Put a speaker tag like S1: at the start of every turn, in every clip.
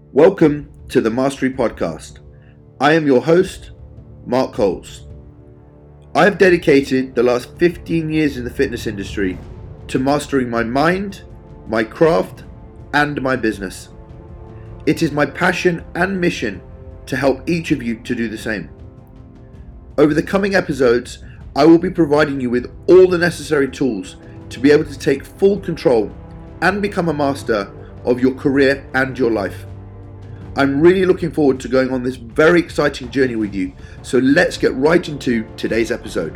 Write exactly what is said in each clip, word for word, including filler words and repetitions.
S1: Welcome to the Mastery Podcast. I am your host, Mark Coles. I have dedicated the last fifteen years in the fitness industry to mastering my mind, my craft, and my business. It is my passion and mission to help each of you to do the same. Over the coming episodes, I will be providing you with all the necessary tools to be able to take full control and become a master of your career and your life. I'm really looking forward to going on this very exciting journey with you, so let's get right into today's episode.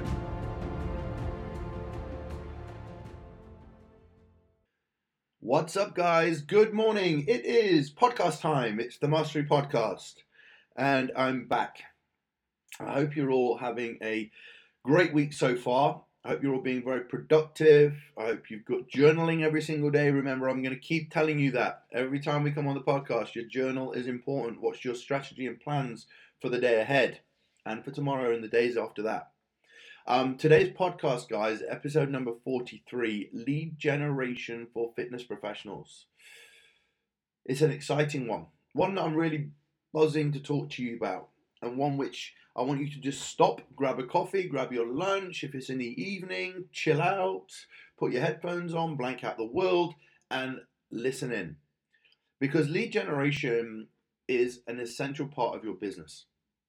S1: What's up, guys? Good morning. It is podcast time. It's the Mastery Podcast, and I'm back. I hope you're all having a great week so far. I hope you're all being very productive. I hope you've got journaling every single day. Remember, I'm going to keep telling you that every time we come on the podcast. Your journal is important. What's your strategy and plans for the day ahead and for tomorrow and the days after that? Um, today's podcast, guys, episode number forty-three, Lead Generation for Fitness Professionals. It's an exciting one. One that I'm really buzzing to talk to you about, and one which I want you to just stop, grab a coffee, grab your lunch. If it's in the evening, chill out, put your headphones on, blank out the world, and listen in. Because lead generation is an essential part of your business.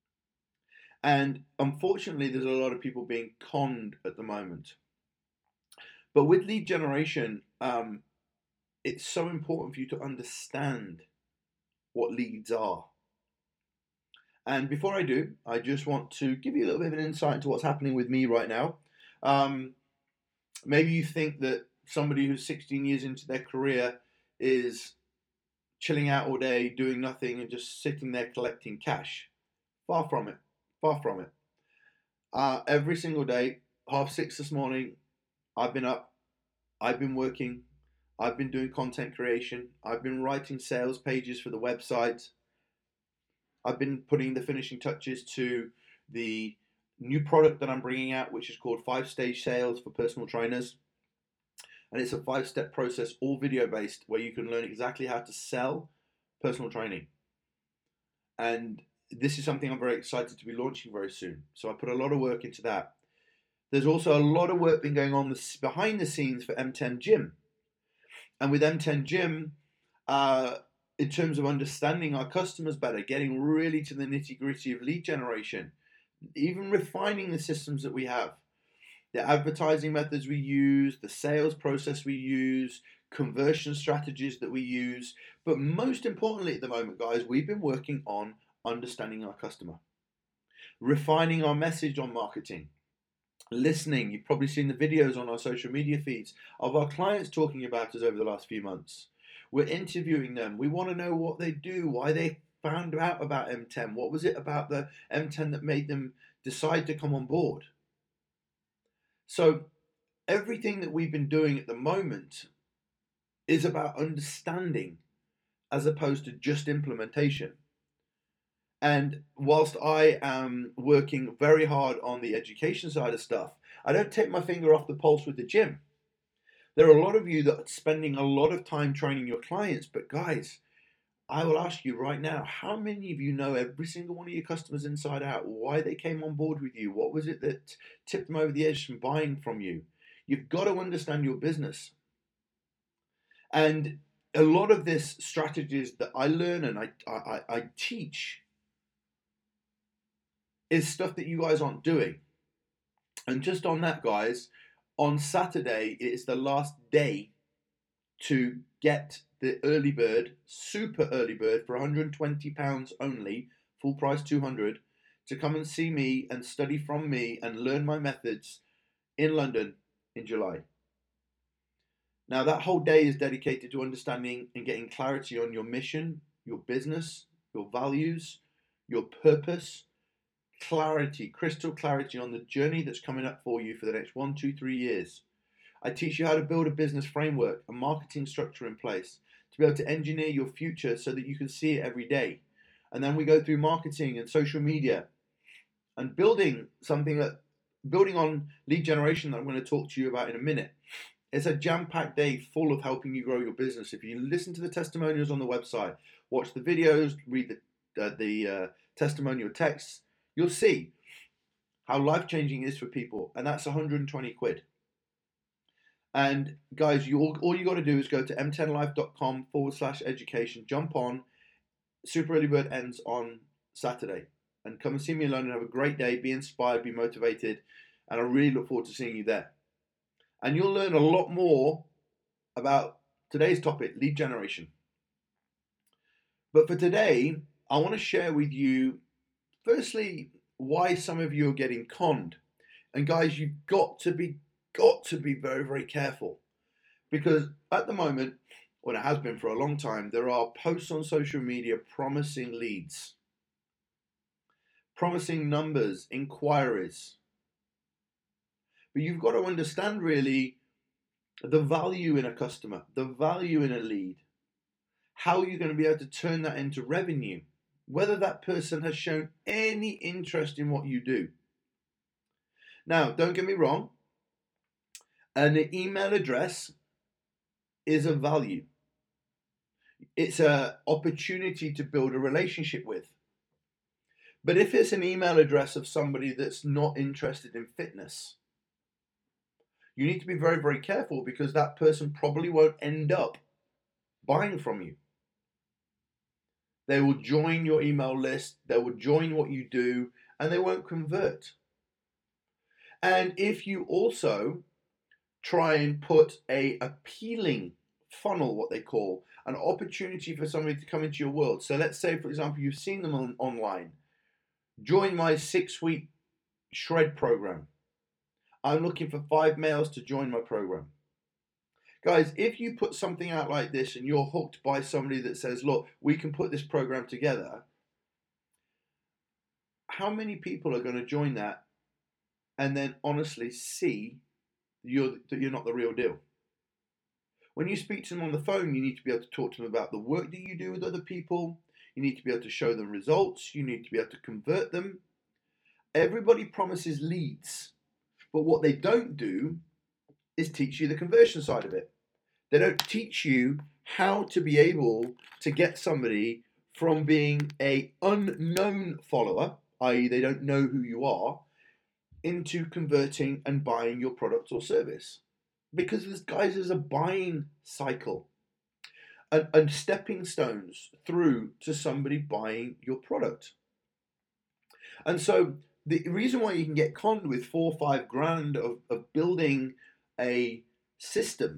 S1: And unfortunately, there's a lot of people being conned at the moment. But with lead generation, um, it's so important for you to understand what leads are. And before I do, I just want to give you a little bit of an insight into what's happening with me right now. Um, maybe you think that somebody who's sixteen years into their career is chilling out all day, doing nothing, and just sitting there collecting cash. Far from it. Far from it. Uh, every single day, half six this morning, I've been up, I've been working, I've been doing content creation, I've been writing sales pages for the website. I've been putting the finishing touches to the new product that I'm bringing out, which is called Five Stage Sales for Personal Trainers. And it's a five-step process, all video-based, where you can learn exactly how to sell personal training. And this is something I'm very excited to be launching very soon. So I put a lot of work into that. There's also a lot of work been going on behind the scenes for M ten Gym. And with M ten Gym, uh, in terms of understanding our customers better, getting really to the nitty-gritty of lead generation, even refining the systems that we have, the advertising methods we use, the sales process we use, conversion strategies that we use. But most importantly at the moment, guys, we've been working on understanding our customer, refining our message on marketing, listening. You've probably seen the videos on our social media feeds of our clients talking about us over the last few months. We're interviewing them. We want to know what they do, why they found out about M ten. What was it about the M ten that made them decide to come on board? So everything that we've been doing at the moment is about understanding as opposed to just implementation. And whilst I am working very hard on the education side of stuff, I don't take my finger off the pulse with the gym. There are a lot of you that are spending a lot of time training your clients, but guys, I will ask you right now, how many of you know every single one of your customers inside out, why they came on board with you? What was it that tipped them over the edge from buying from you? You've got to understand your business. And a lot of this strategies that I learn and I, I, I teach is stuff that you guys aren't doing. And just on that, guys, on Saturday, it is the last day to get the early bird, super early bird, for one hundred twenty pounds only, full price two hundred, to come and see me and study from me and learn my methods in London in July. Now, that whole day is dedicated to understanding and getting clarity on your mission, your business, your values, your purpose, clarity, crystal clarity on the journey that's coming up for you for the next one, two, three years. I teach you how to build a business framework, a marketing structure in place to be able to engineer your future so that you can see it every day. And then we go through marketing and social media and building something that, building on lead generation that I'm going to talk to you about in a minute. It's a jam-packed day full of helping you grow your business. If you listen to the testimonials on the website, watch the videos, read the, uh, the uh, testimonial texts, you'll see how life-changing it is for people. And that's one hundred twenty quid. And guys, you all, all you got to do is go to m ten life dot com forward slash education, jump on. Super Early Bird ends on Saturday. And come and see me alone and have a great day. Be inspired, be motivated. And I really look forward to seeing you there. And you'll learn a lot more about today's topic, lead generation. But for today, I want to share with you, firstly, why some of you are getting conned. And guys, you've got to be got to be very, very careful. Because at the moment, well, it has been for a long time, there are posts on social media promising leads, promising numbers, inquiries. But you've got to understand really the value in a customer, the value in a lead, how you're going to be able to turn that into revenue, whether that person has shown any interest in what you do. Now, don't get me wrong, an email address is a value. It's an opportunity to build a relationship with. But if it's an email address of somebody that's not interested in fitness, you need to be very, very careful, because that person probably won't end up buying from you. They will join your email list, they will join what you do, and they won't convert. And if you also try and put a appealing funnel, what they call, an opportunity for somebody to come into your world. So let's say, for example, you've seen them on, online. Join my six-week shred program. I'm looking for five males to join my program. Guys, if you put something out like this and you're hooked by somebody that says, look, we can put this program together, how many people are going to join that and then honestly see you're, that you're not the real deal? When you speak to them on the phone, you need to be able to talk to them about the work that you do with other people. You need to be able to show them results. You need to be able to convert them. Everybody promises leads, but what they don't do is teach you the conversion side of it. They don't teach you how to be able to get somebody from being an unknown follower, that is they don't know who you are, into converting and buying your product or service. Because this, guys, there's a buying cycle and, and stepping stones through to somebody buying your product. And so the reason why you can get conned with four or five grand of, of building a system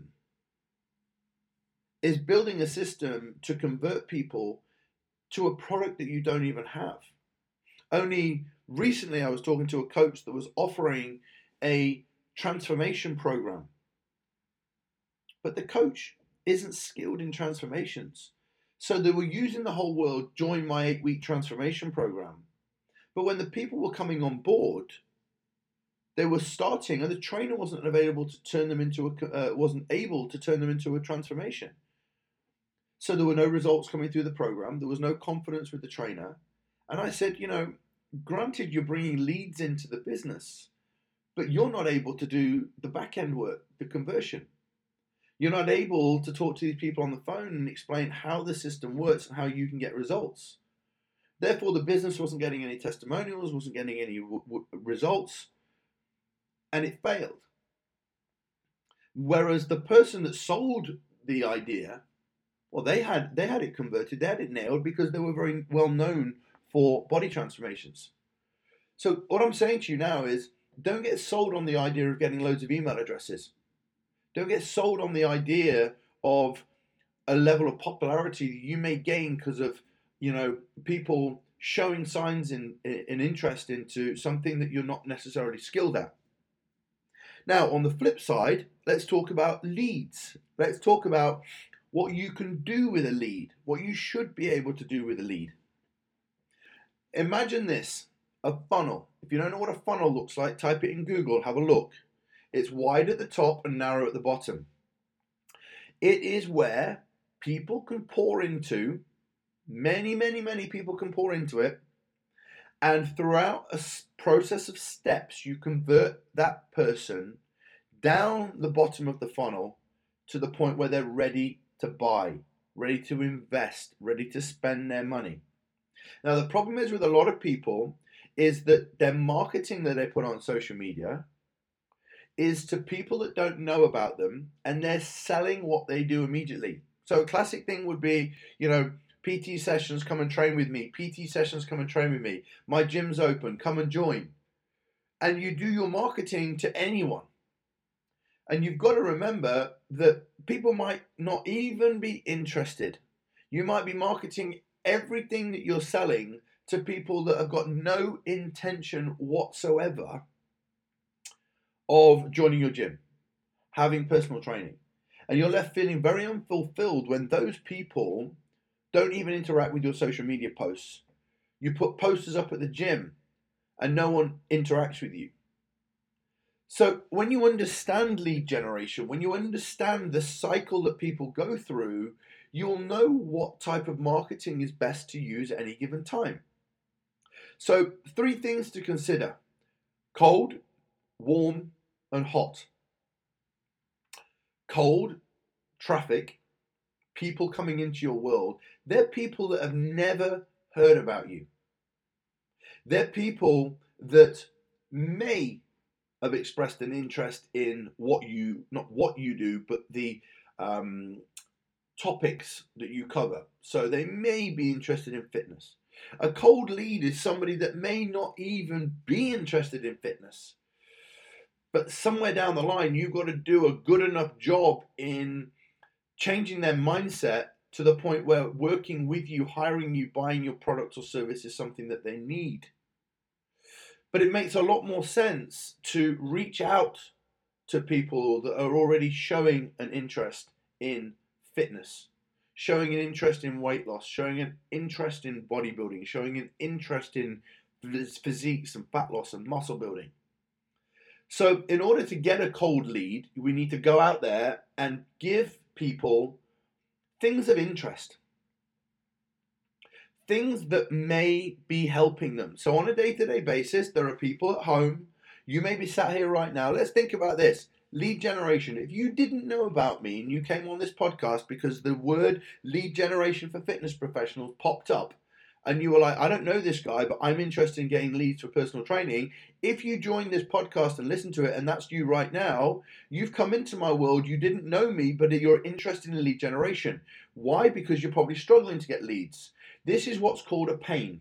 S1: is building a system to convert people to a product that you don't even have. Only recently I was talking to a coach that was offering a transformation program. But the coach isn't skilled in transformations. So they were using the whole world, join my eight-week transformation program. But when the people were coming on board, they were starting, and the trainer wasn't available to turn them into a, uh, wasn't able to turn them into a transformation. So there were no results coming through the program. There was no confidence with the trainer. And I said, you know, granted you're bringing leads into the business, but you're not able to do the back end work, the conversion. You're not able to talk to these people on the phone and explain how the system works and how you can get results. Therefore, the business wasn't getting any testimonials, wasn't getting any w- w- results, and it failed. Whereas the person that sold the idea, well, they had they had it converted, they had it nailed, because they were very well known for body transformations. So what I'm saying to you now is, don't get sold on the idea of getting loads of email addresses. Don't get sold on the idea of a level of popularity that you may gain because of, you know, people showing signs in, in interest into something that you're not necessarily skilled at. Now, on the flip side, let's talk about leads. Let's talk about what you can do with a lead, what you should be able to do with a lead. Imagine this, a funnel. If you don't know what a funnel looks like, type it in Google, have a look. It's wide at the top and narrow at the bottom. It is where people can pour into, many, many, many people can pour into it, and throughout a process of steps, you convert that person down the bottom of the funnel to the point where they're ready to buy, ready to invest, ready to spend their money. Now, the problem is with a lot of people is that their marketing that they put on social media is to people that don't know about them, and they're selling what they do immediately. So a classic thing would be, you know, P T sessions, come and train with me. P T sessions, come and train with me. My gym's open, come and join. And you do your marketing to anyone. And you've got to remember that people might not even be interested. You might be marketing everything that you're selling to people that have got no intention whatsoever of joining your gym, having personal training. And you're left feeling very unfulfilled when those people don't even interact with your social media posts. You put posters up at the gym and no one interacts with you. So when you understand lead generation, when you understand the cycle that people go through, you'll know what type of marketing is best to use at any given time. So three things to consider: cold, warm, and hot. Cold, traffic, people coming into your world, they're people that have never heard about you. They're people that may have expressed an interest in what you, not what you do, but the um, topics that you cover. So they may be interested in fitness. A cold lead is somebody that may not even be interested in fitness. But somewhere down the line, you've got to do a good enough job in changing their mindset to the point where working with you, hiring you, buying your product or service is something that they need. But it makes a lot more sense to reach out to people that are already showing an interest in fitness, showing an interest in weight loss, showing an interest in bodybuilding, showing an interest in physiques and fat loss and muscle building. So in order to get a cold lead, we need to go out there and give people things of interest, things that may be helping them. So on a day-to-day basis, there are people at home. You may be sat here right now. Let's think about this. Lead generation. If you didn't know about me and you came on this podcast because the word lead generation for fitness professionals popped up, and you were like, I don't know this guy, but I'm interested in getting leads for personal training. If you join this podcast and listen to it, and that's you right now, you've come into my world. You didn't know me, but you're interested in lead generation. Why? Because you're probably struggling to get leads. This is what's called a pain.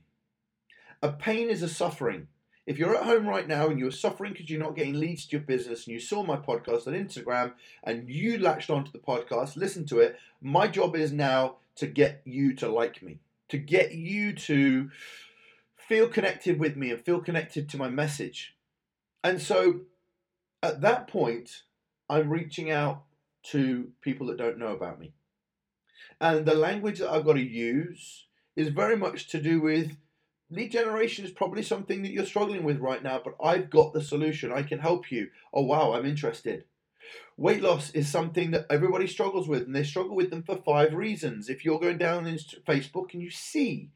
S1: A pain is a suffering. If you're at home right now and you're suffering because you're not getting leads to your business and you saw my podcast on Instagram and you latched onto the podcast, listen to it, my job is now to get you to like me, to get you to feel connected with me and feel connected to my message. And so at that point, I'm reaching out to people that don't know about me. And the language that I've got to use is very much to do with lead generation is probably something that you're struggling with right now, but I've got the solution. I can help you. Oh, wow, I'm interested. Weight loss is something that everybody struggles with, and they struggle with them for five reasons. If you're going down into Facebook and you see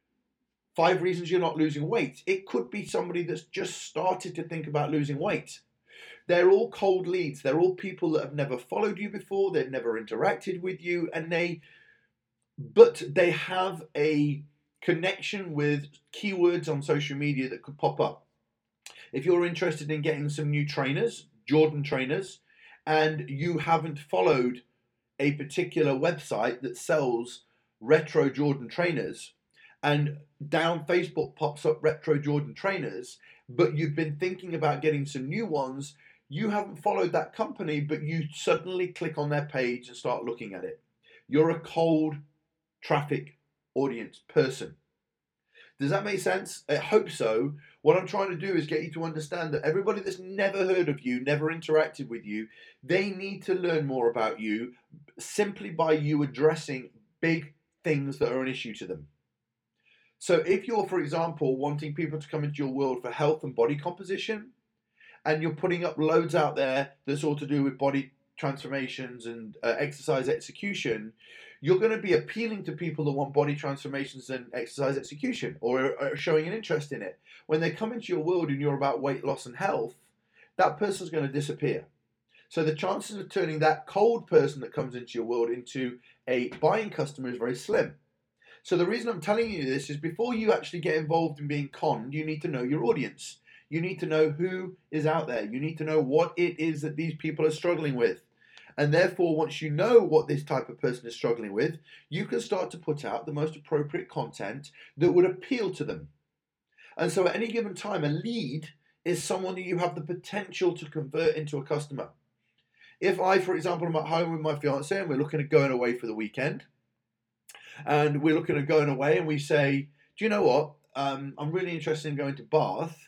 S1: five reasons you're not losing weight, it could be somebody that's just started to think about losing weight. They're all cold leads. They're all people that have never followed you before. They've never interacted with you, and they, but they have a connection with keywords on social media that could pop up. If you're interested in getting some new trainers, Jordan trainers, and you haven't followed a particular website that sells retro Jordan trainers, and down Facebook pops up retro Jordan trainers, but you've been thinking about getting some new ones, you haven't followed that company, but you suddenly click on their page and start looking at it. You're a cold traffic audience person. Does that make sense? I hope so. What I'm trying to do is get you to understand that everybody that's never heard of you, never interacted with you, they need to learn more about you simply by you addressing big things that are an issue to them. So if you're, for example, wanting people to come into your world for health and body composition, and you're putting up loads out there that's all to do with body transformations and uh, exercise execution, you're going to be appealing to people that want body transformations and exercise execution, or are showing an interest in it. When they come into your world and you're about weight loss and health, that person's going to disappear. So the chances of turning that cold person that comes into your world into a buying customer is very slim. So the reason I'm telling you this is before you actually get involved in being conned, you need to know your audience. You need to know who is out there. You need to know what it is that these people are struggling with. And therefore, once you know what this type of person is struggling with, you can start to put out the most appropriate content that would appeal to them. And so at any given time, a lead is someone that you have the potential to convert into a customer. If I, for example, am at home with my fiance and we're looking at going away for the weekend, and we're looking at going away and we say, do you know what, um, I'm really interested in going to Bath.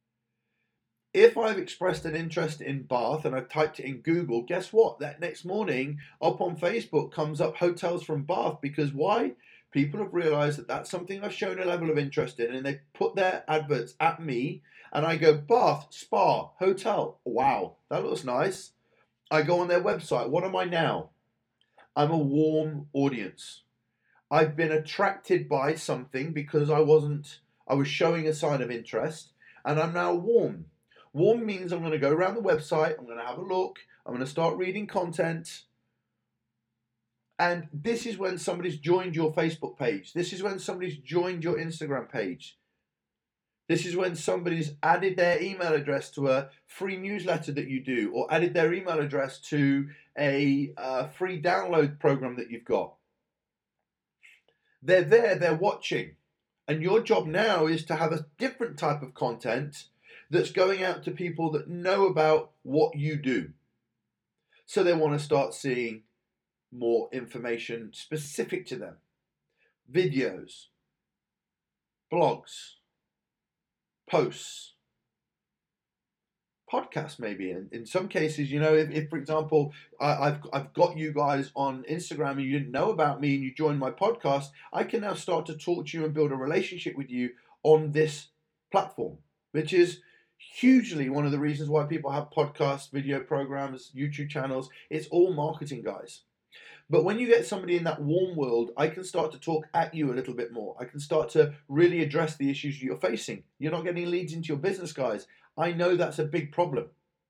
S1: If I've expressed an interest in Bath and I've typed it in Google, guess what? That next morning up on Facebook comes up hotels from Bath, because why? People have realized that that's something I've shown a level of interest in, and they put their adverts at me, and I go, Bath, spa, hotel. Wow, that looks nice. I go on their website. What am I now? I'm a warm audience. I've been attracted by something because I wasn't, I was showing a sign of interest, and I'm now warm. Warm means I'm going to go around the website, I'm going to have a look, I'm going to start reading content. And this is when somebody's joined your Facebook page. This is when somebody's joined your Instagram page. This is when somebody's added their email address to a free newsletter that you do, or added their email address to a uh, free download program that you've got. They're there, they're watching. And your job now is to have a different type of content that's going out to people that know about what you do. So they want to start seeing more information specific to them. Videos, blogs, posts, podcasts maybe. And in some cases, you know, if, if for example, I, I've, I've got you guys on Instagram and you didn't know about me and you joined my podcast, I can now start to talk to you and build a relationship with you on this platform, which is hugely one of the reasons why people have podcasts, video programs, YouTube channels. It's all marketing, guys. But when you get somebody in that warm world, I can start to talk at you a little bit more. I can start to really address the issues you're facing. You're not getting leads into your business, guys. I know that's a big problem.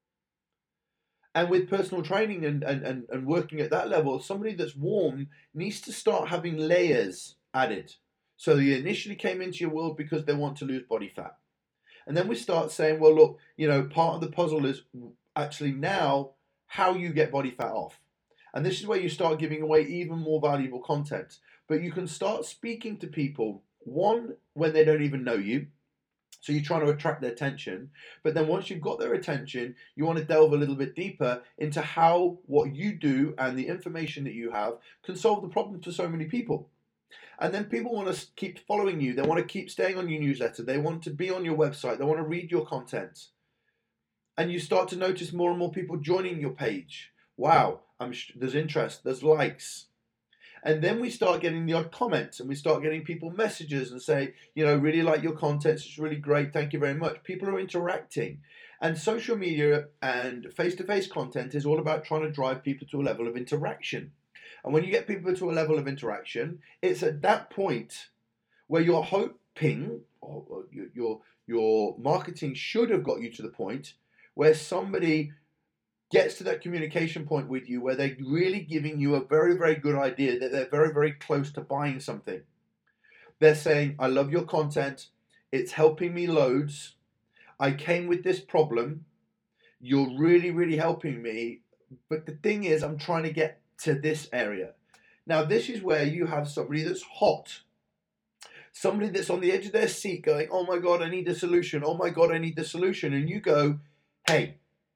S1: And with personal training and, and, and, and working at that level, somebody that's warm needs to start having layers added. So they initially came into your world because they want to lose body fat. And then we start saying, well, look, you know, part of the puzzle is actually now how you get body fat off. And this is where you start giving away even more valuable content. But you can start speaking to people, one, when they don't even know you. So you're trying to attract their attention. But then once you've got their attention, you want to delve a little bit deeper into how what you do and the information that you have can solve the problem for so many people. And then people want to keep following you. They want to keep staying on your newsletter. They want to be on your website. They want to read your content. And you start to notice more and more people joining your page. Wow, I'm sh- there's interest, there's likes. And then we start getting the odd comments, and we start getting people messages and say, you know, really like your content. It's really great. Thank you very much. People are interacting. And social media and face-to-face content is all about trying to drive people to a level of interaction. And when you get people to a level of interaction, it's at that point where you're hoping, or your, your, your marketing should have got you to the point where somebody gets to that communication point with you where they're really giving you a very, very good idea that they're very, very close to buying something. They're saying, I love your content. It's helping me loads. I came with this problem. You're really, really helping me. But the thing is, I'm trying to get to this area. Now, this is where you have somebody that's hot. Somebody that's on the edge of their seat going, oh my God, I need a solution. Oh my God, I need the solution. And you go, hey,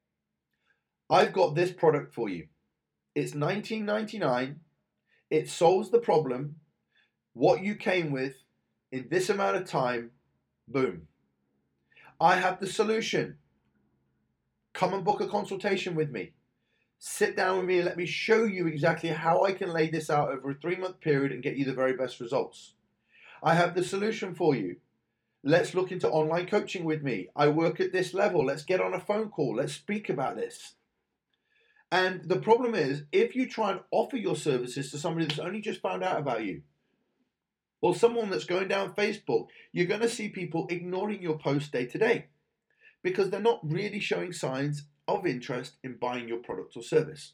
S1: I've got this product for you. It's nineteen ninety-nine. It solves the problem. What you came with in this amount of time, boom. I have the solution. Come and book a consultation with me. Sit down with me and let me show you exactly how I can lay this out over a three-month period and get you the very best results. I have the solution for you. Let's look into online coaching with me. I work at this level. Let's get on a phone call. Let's speak about this. And the problem is, if you try and offer your services to somebody that's only just found out about you, or someone that's going down Facebook, you're going to see people ignoring your post day to day because they're not really showing signs of interest in buying your product or service.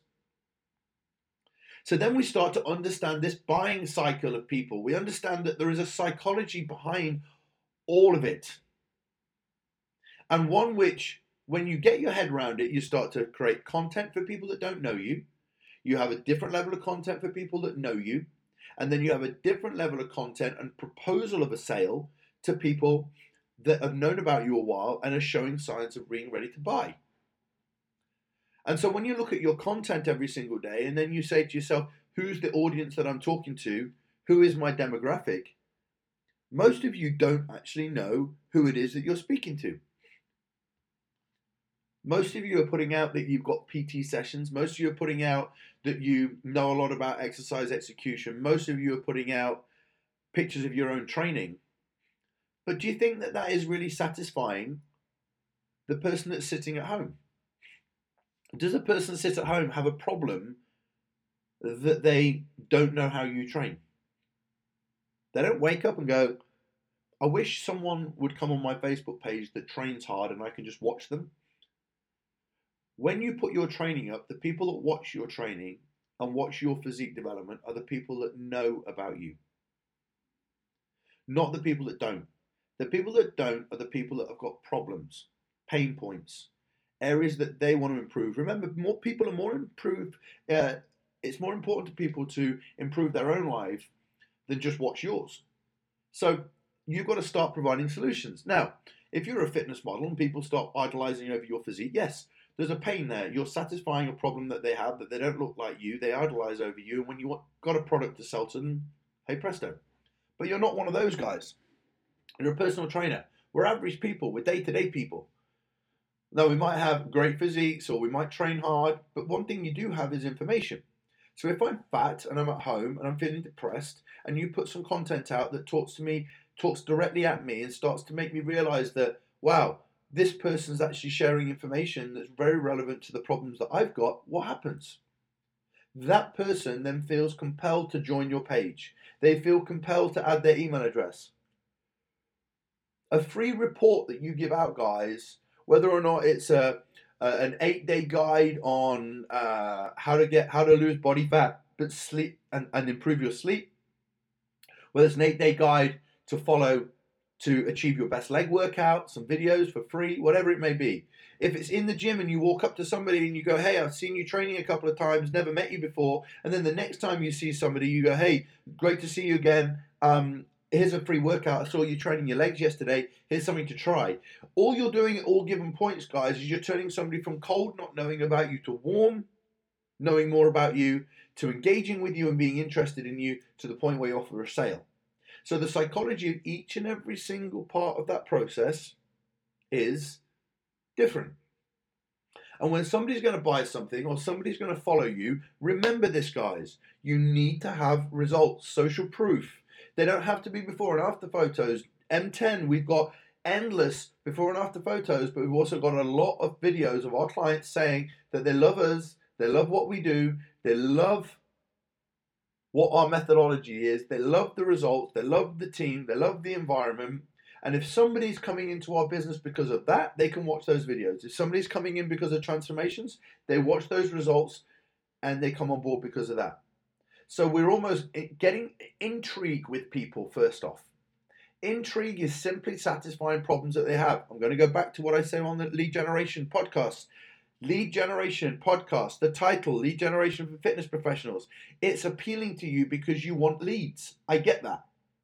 S1: So then we start to understand this buying cycle of people. We understand that there is a psychology behind all of it. And one which, when you get your head around it, you start to create content for people that don't know you. You have a different level of content for people that know you. And then you have a different level of content and proposal of a sale to people that have known about you a while and are showing signs of being ready to buy. And so when you look at your content every single day and then you say to yourself, who's the audience that I'm talking to? Who is my demographic? Most of you don't actually know who it is that you're speaking to. Most of you are putting out that you've got P T sessions. Most of you are putting out that you know a lot about exercise execution. Most of you are putting out pictures of your own training. But do you think that that is really satisfying the person that's sitting at home? Does a person sit at home have a problem that they don't know how you train? They don't wake up and go, I wish someone would come on my Facebook page that trains hard and I can just watch them. When you put your training up, the people that watch your training and watch your physique development are the people that know about you, not the people that don't. The people that don't are the people that have got problems, pain points, areas that they want to improve. Remember, more people are more improved. Uh, it's more important to people to improve their own life than just watch yours. So you've got to start providing solutions. Now, if you're a fitness model and people start idolizing over your physique, yes, there's a pain there. You're satisfying a problem that they have, that they don't look like you. They idolize over you. And when you've got a product to sell to them, hey presto. But you're not one of those guys. You're a personal trainer. We're average people. We're day-to-day people. Now, we might have great physiques or we might train hard, but one thing you do have is information. So if I'm fat and I'm at home and I'm feeling depressed and you put some content out that talks to me, talks directly at me and starts to make me realize that, wow, this person's actually sharing information that's very relevant to the problems that I've got, what happens? That person then feels compelled to join your page. They feel compelled to add their email address. A free report that you give out, guys, whether or not it's a, a an eight-day guide on uh, how to get how to lose body fat but sleep and, and improve your sleep, whether it's an eight-day guide to follow to achieve your best leg workout, some videos for free, whatever it may be. If it's in the gym and you walk up to somebody and you go, hey, I've seen you training a couple of times, never met you before, and then the next time you see somebody, you go, hey, great to see you again. Um, here's a free workout. I saw you training your legs yesterday. Here's something to try. All you're doing at all given points, guys, is you're turning somebody from cold, not knowing about you, to warm, knowing more about you, to engaging with you and being interested in you to the point where you offer a sale. So the psychology of each and every single part of that process is different. And when somebody's going to buy something or somebody's going to follow you, remember this, guys. You need to have results, social proof. They don't have to be before and after photos. M ten, we've got endless before and after photos, but we've also got a lot of videos of our clients saying that they love us, they love what we do, they love what our methodology is, they love the results, they love the team, they love the environment. And if somebody's coming into our business because of that, they can watch those videos. If somebody's coming in because of transformations, they watch those results and they come on board because of that. So we're almost getting intrigue with people first off. Intrigue is simply satisfying problems that they have. I'm going to go back to what I say on the lead generation podcast. Lead generation podcast, the title, lead generation for fitness professionals. It's appealing to you because you want leads. I get that.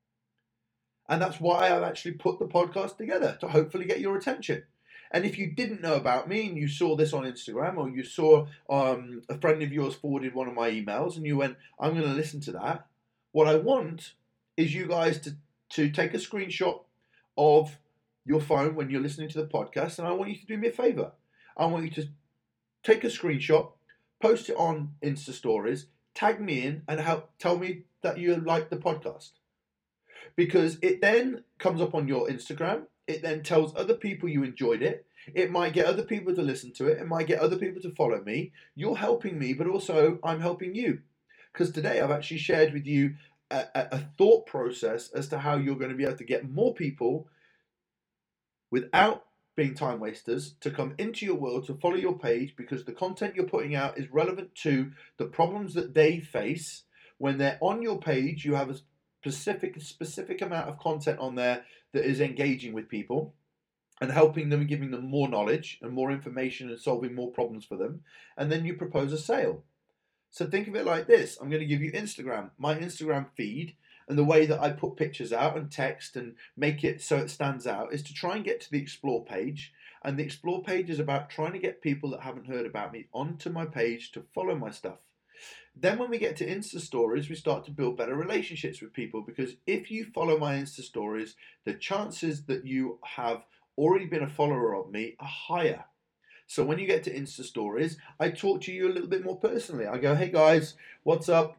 S1: And that's why I've actually put the podcast together, to hopefully get your attention. And if you didn't know about me and you saw this on Instagram, or you saw um, a friend of yours forwarded one of my emails and you went, I'm going to listen to that. What I want is you guys to, to take a screenshot of your phone when you're listening to the podcast. And I want you to do me a favor. I want you to take a screenshot, post it on Insta stories, tag me in and help tell me that you like the podcast. Because it then comes up on your Instagram. It then tells other people you enjoyed it. It might get other people to listen to it. It might get other people to follow me. You're helping me, but also I'm helping you. Because today I've actually shared with you a, a, a thought process as to how you're going to be able to get more people without being time wasters to come into your world to follow your page because the content you're putting out is relevant to the problems that they face. When they're on your page, you have a specific specific amount of content on there that is engaging with people and helping them and giving them more knowledge and more information and solving more problems for them. And then you propose a sale. So think of it like this. I'm going to give you Instagram, my Instagram feed, and the way that I put pictures out and text and make it so it stands out is to try and get to the Explore page. And the Explore page is about trying to get people that haven't heard about me onto my page to follow my stuff. Then when we get to Insta Stories, we start to build better relationships with people, because if you follow my Insta Stories, the chances that you have already been a follower of me are higher. So when you get to Insta Stories, I talk to you a little bit more personally. I go, hey guys, what's up?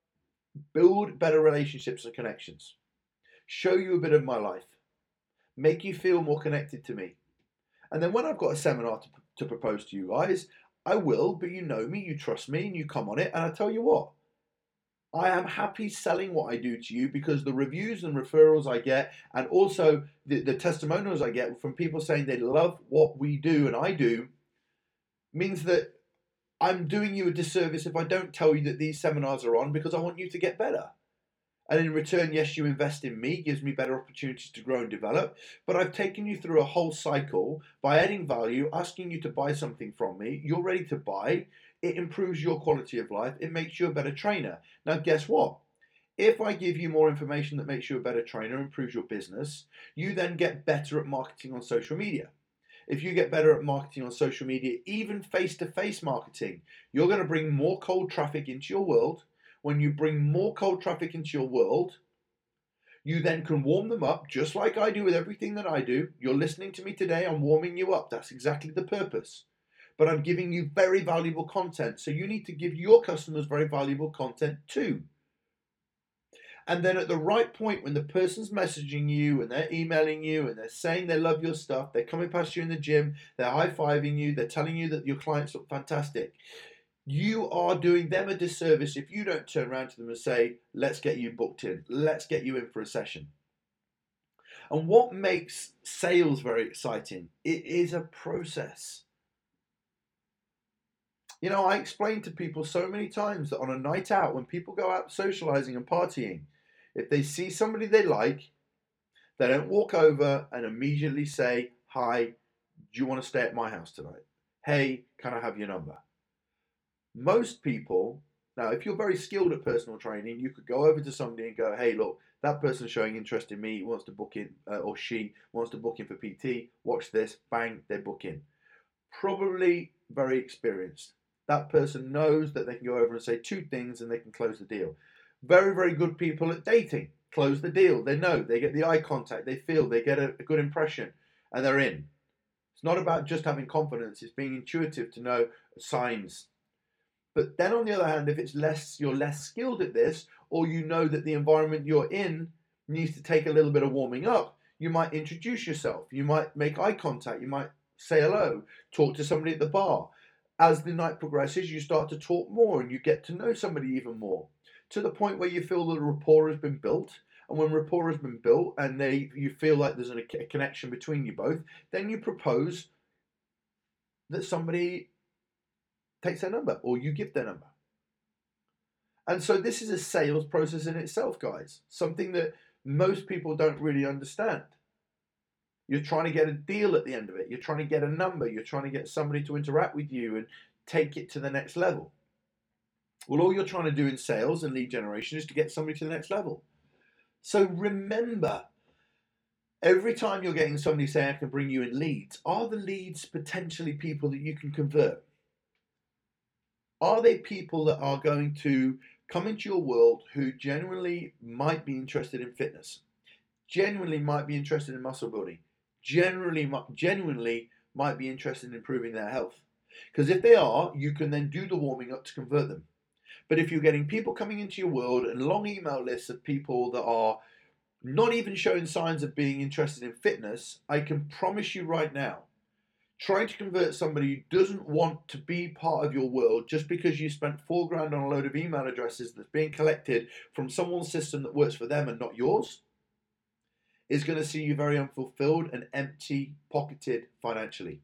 S1: Build better relationships and connections. Show you a bit of my life. Make you feel more connected to me. And then when I've got a seminar to, to propose to you guys, I will, but you know me, you trust me, and you come on it. And I tell you what, I am happy selling what I do to you, because the reviews and referrals I get, and also the, the testimonials I get from people saying they love what we do and I do, means that I'm doing you a disservice if I don't tell you that these seminars are on, because I want you to get better. And in return, yes, you invest in me, gives me better opportunities to grow and develop. But I've taken you through a whole cycle by adding value, asking you to buy something from me. You're ready to buy. It improves your quality of life. It makes you a better trainer. Now, guess what? If I give you more information that makes you a better trainer, improves your business, you then get better at marketing on social media. If you get better at marketing on social media, even face-to-face marketing, you're going to bring more cold traffic into your world. When you bring more cold traffic into your world, you then can warm them up, just like I do with everything that I do. You're listening to me today, I'm warming you up. That's exactly the purpose. But I'm giving you very valuable content. So you need to give your customers very valuable content too. And then at the right point, when the person's messaging you and they're emailing you and they're saying they love your stuff, they're coming past you in the gym, they're high-fiving you, they're telling you that your clients look fantastic, you are doing them a disservice if you don't turn around to them and say, let's get you booked in, let's get you in for a session. And what makes sales very exciting? It is a process. You know, I explain to people so many times that on a night out, when people go out socializing and partying, if they see somebody they like, they don't walk over and immediately say, hi, do you want to stay at my house tonight? Hey, can I have your number? Most people, now if you're very skilled at personal training, you could go over to somebody and go, hey, look, that person's showing interest in me, he wants to book in, uh, or she wants to book in for P T, watch this, bang, they book in. Probably very experienced. That person knows that they can go over and say two things and they can close the deal. Very, very good people at dating. Close the deal. They know. They get the eye contact. They feel. They get a, a good impression. And they're in. It's not about just having confidence. It's being intuitive to know signs. But then on the other hand, if it's less, you're less skilled at this, or you know that the environment you're in needs to take a little bit of warming up, you might introduce yourself. You might make eye contact. You might say hello. Talk to somebody at the bar. As the night progresses, you start to talk more and you get to know somebody even more, to the point where you feel that a rapport has been built. And when rapport has been built and they you feel like there's a connection between you both, then you propose that somebody takes their number or you give their number. And so this is a sales process in itself, guys. Something that most people don't really understand. You're trying to get a deal at the end of it. You're trying to get a number. You're trying to get somebody to interact with you and take it to the next level. Well, all you're trying to do in sales and lead generation is to get somebody to the next level. So remember, every time you're getting somebody saying, I can bring you in leads, are the leads potentially people that you can convert? Are they people that are going to come into your world who genuinely might be interested in fitness, genuinely might be interested in muscle building, generally, genuinely might be interested in improving their health? Because if they are, you can then do the warming up to convert them. But if you're getting people coming into your world and long email lists of people that are not even showing signs of being interested in fitness, I can promise you right now, trying to convert somebody who doesn't want to be part of your world just because you spent four grand on a load of email addresses that's being collected from someone's system that works for them and not yours, is going to see you very unfulfilled and empty-pocketed financially.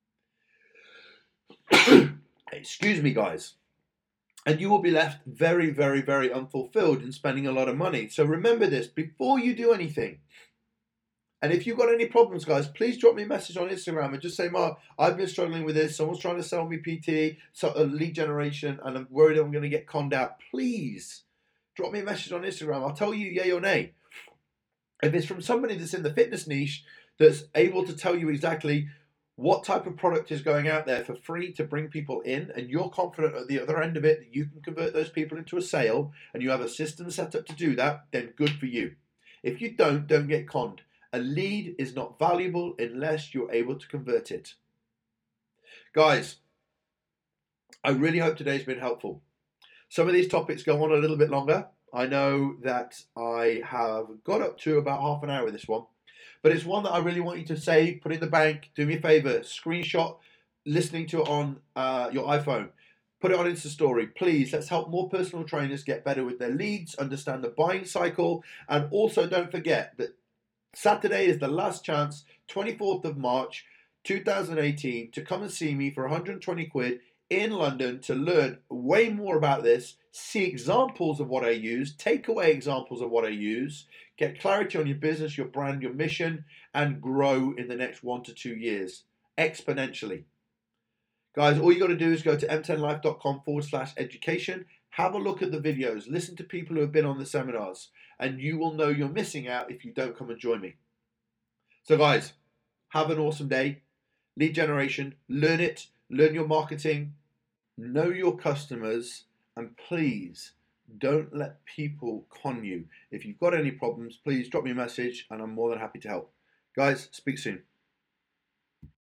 S1: Excuse me, guys. And you will be left very, very, very unfulfilled and spending a lot of money. So remember this before you do anything. And if you've got any problems, guys, please drop me a message on Instagram and just say, Mark, I've been struggling with this. Someone's trying to sell me P T, so a lead generation, and I'm worried I'm going to get conned out. Please drop me a message on Instagram. I'll tell you yay or nay. If it's from somebody that's in the fitness niche that's able to tell you exactly what type of product is going out there for free to bring people in, and you're confident at the other end of it that you can convert those people into a sale, and you have a system set up to do that, then good for you. If you don't, don't get conned. A lead is not valuable unless you're able to convert it. Guys, I really hope today's been helpful. Some of these topics go on a little bit longer. I know that I have got up to about half an hour with this one, but it's one that I really want you to save, put in the bank, do me a favor, screenshot listening to it on uh, your iPhone. Put it on Insta Story, please. Let's help more personal trainers get better with their leads, understand the buying cycle, and also don't forget that Saturday is the last chance, twenty-fourth of March, two thousand eighteen, to come and see me for one hundred twenty quid in London to learn way more about this, see examples of what I use, take away examples of what I use, get clarity on your business, your brand, your mission, and grow in the next one to two years exponentially. Guys, all you got to do is go to m ten life dot com forward slash education. Have a look at the videos, listen to people who have been on the seminars, and you will know you're missing out if you don't come and join me. So guys, have an awesome day. Lead generation, learn it, learn your marketing, know your customers, and please don't let people con you. If you've got any problems, please drop me a message and I'm more than happy to help. Guys, speak soon.